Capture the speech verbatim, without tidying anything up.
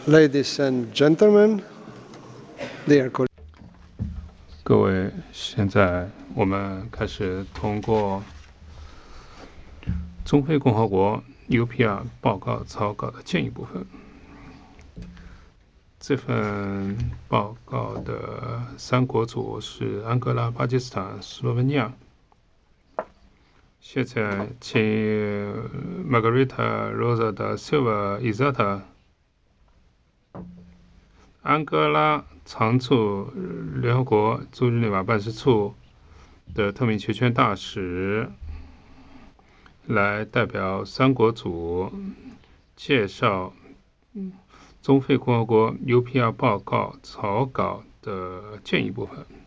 Ladies and gentlemen, dear colleagues. 各位，现在我们开始通过中非共和国 U P R 报告草稿的建议部分。这份报告的三国组是安哥拉、巴基斯坦、斯洛文尼亚。现在请 Margarita Rosa da Silva Izata 安哥拉常驻联合国驻日内瓦办事处的特命全权大使来代表三国组介绍中非共和国 U P R 报告草稿的建议部分。